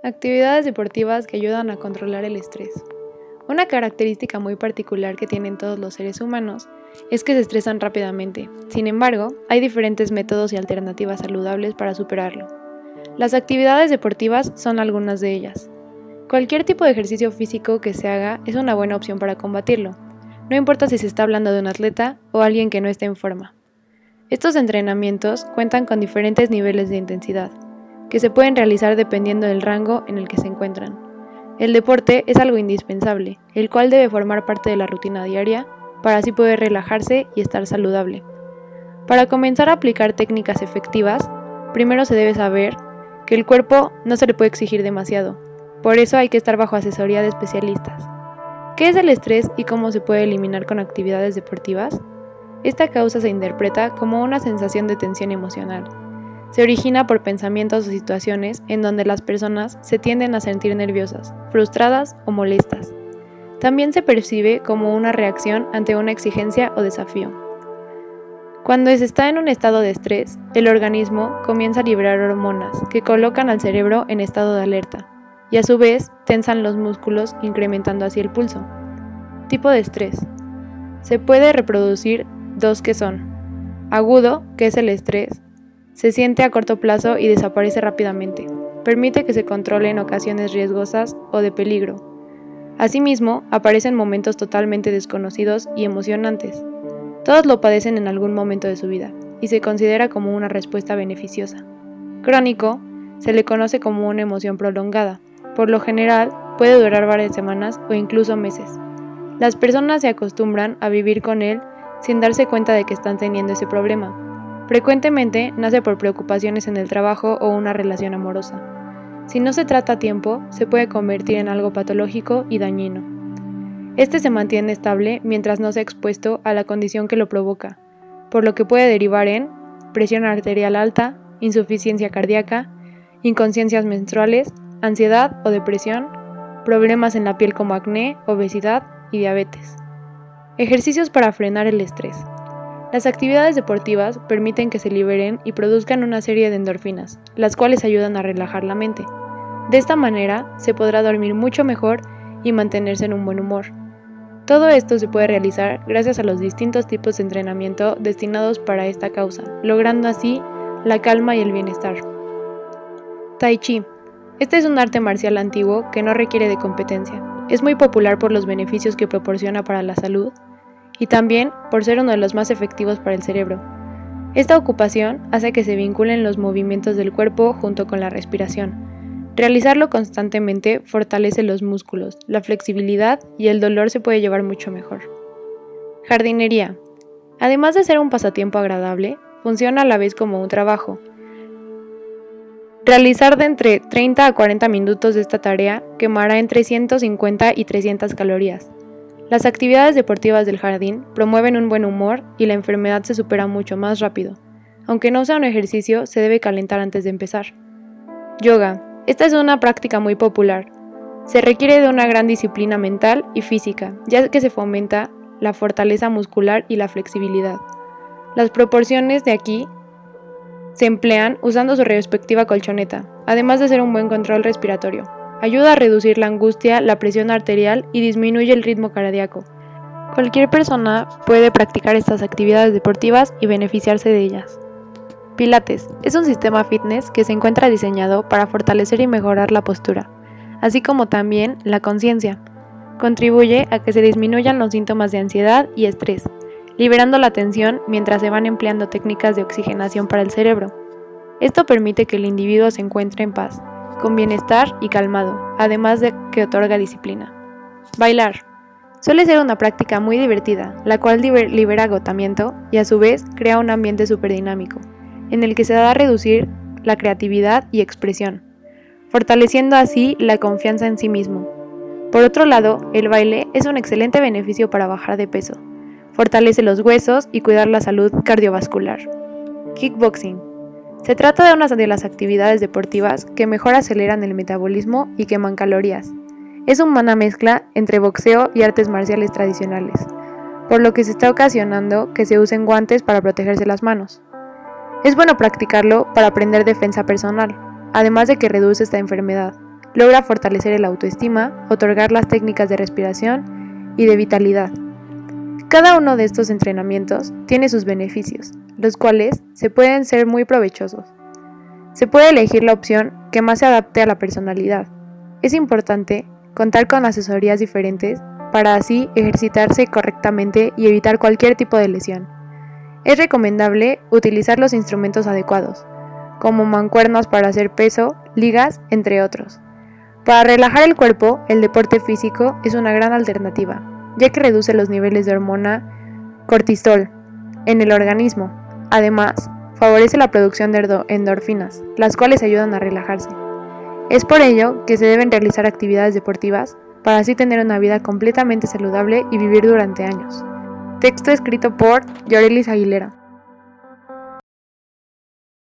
Actividades deportivas que ayudan a controlar el estrés. Una característica muy particular que tienen todos los seres humanos es que se estresan rápidamente. Sin embargo, hay diferentes métodos y alternativas saludables para superarlo. Las actividades deportivas son algunas de ellas. Cualquier tipo de ejercicio físico que se haga es una buena opción para combatirlo, no importa si se está hablando de un atleta o alguien que no esté en forma. Estos entrenamientos cuentan con diferentes niveles de intensidad, que se pueden realizar dependiendo del rango en el que se encuentran. El deporte es algo indispensable, el cual debe formar parte de la rutina diaria para así poder relajarse y estar saludable. Para comenzar a aplicar técnicas efectivas, primero se debe saber que el cuerpo no se le puede exigir demasiado, por eso hay que estar bajo asesoría de especialistas. ¿Qué es el estrés y cómo se puede eliminar con actividades deportivas? Esta causa se interpreta como una sensación de tensión emocional. Se origina por pensamientos o situaciones en donde las personas se tienden a sentir nerviosas, frustradas o molestas. También se percibe como una reacción ante una exigencia o desafío. Cuando se está en un estado de estrés, el organismo comienza a liberar hormonas que colocan al cerebro en estado de alerta y a su vez tensan los músculos, incrementando así el pulso. Tipo de estrés. Se puede reproducir dos que son: agudo, que es el estrés, se siente a corto plazo y desaparece rápidamente. Permite que se controle en ocasiones riesgosas o de peligro. Asimismo, aparece en momentos totalmente desconocidos y emocionantes. Todos lo padecen en algún momento de su vida y se considera como una respuesta beneficiosa. Crónico, se le conoce como una emoción prolongada. Por lo general, puede durar varias semanas o incluso meses. Las personas se acostumbran a vivir con él sin darse cuenta de que están teniendo ese problema. Frecuentemente nace por preocupaciones en el trabajo o una relación amorosa. Si no se trata a tiempo, se puede convertir en algo patológico y dañino. Este se mantiene estable mientras no sea expuesto a la condición que lo provoca, por lo que puede derivar en presión arterial alta, insuficiencia cardíaca, inconsciencias menstruales, ansiedad o depresión, problemas en la piel como acné, obesidad y diabetes. Ejercicios para frenar el estrés. Las actividades deportivas permiten que se liberen y produzcan una serie de endorfinas, las cuales ayudan a relajar la mente. De esta manera, se podrá dormir mucho mejor y mantenerse en un buen humor. Todo esto se puede realizar gracias a los distintos tipos de entrenamiento destinados para esta causa, logrando así la calma y el bienestar. Tai Chi. Este es un arte marcial antiguo que no requiere de competencia. Es muy popular por los beneficios que proporciona para la salud y también por ser uno de los más efectivos para el cerebro. Esta ocupación hace que se vinculen los movimientos del cuerpo junto con la respiración. Realizarlo constantemente fortalece los músculos, la flexibilidad y el dolor se puede llevar mucho mejor. Jardinería. Además de ser un pasatiempo agradable, funciona a la vez como un trabajo. Realizar de entre 30 a 40 minutos de esta tarea quemará entre 150 y 300 calorías. Las actividades deportivas del jardín promueven un buen humor y la enfermedad se supera mucho más rápido. Aunque no sea un ejercicio, se debe calentar antes de empezar. Yoga. Esta es una práctica muy popular. Se requiere de una gran disciplina mental y física, ya que se fomenta la fortaleza muscular y la flexibilidad. Las proporciones de aquí se emplean usando su respectiva colchoneta, además de ser un buen control respiratorio. Ayuda a reducir la angustia, la presión arterial y disminuye el ritmo cardíaco. Cualquier persona puede practicar estas actividades deportivas y beneficiarse de ellas. Pilates es un sistema fitness que se encuentra diseñado para fortalecer y mejorar la postura, así como también la conciencia. Contribuye a que se disminuyan los síntomas de ansiedad y estrés, liberando la tensión mientras se van empleando técnicas de oxigenación para el cerebro. Esto permite que el individuo se encuentre en paz, con bienestar y calmado, además de que otorga disciplina. Bailar. Suele ser una práctica muy divertida, la cual libera agotamiento y a su vez crea un ambiente súper dinámico, en el que se da a reducir la creatividad y expresión, fortaleciendo así la confianza en sí mismo. Por otro lado, el baile es un excelente beneficio para bajar de peso, fortalece los huesos y cuidar la salud cardiovascular. Kickboxing. Se trata de una de las actividades deportivas que mejor aceleran el metabolismo y queman calorías. Es una buena mezcla entre boxeo y artes marciales tradicionales, por lo que se está ocasionando que se usen guantes para protegerse las manos. Es bueno practicarlo para aprender defensa personal, además de que reduce esta enfermedad. logra fortalecer el autoestima, otorgar las técnicas de respiración y de vitalidad. Cada uno de estos entrenamientos tiene sus beneficios, los cuales se pueden ser muy provechosos. Se puede elegir la opción que más se adapte a la personalidad. Es importante contar con asesorías diferentes para así ejercitarse correctamente y evitar cualquier tipo de lesión. Es recomendable utilizar los instrumentos adecuados, como mancuernas para hacer peso, ligas, entre otros. Para relajar el cuerpo, el deporte físico es una gran alternativa, ya que reduce los niveles de hormona cortisol en el organismo. Además, favorece la producción de endorfinas, las cuales ayudan a relajarse. Es por ello que se deben realizar actividades deportivas para así tener una vida completamente saludable y vivir durante años. Texto escrito por Yorelis Aguilera.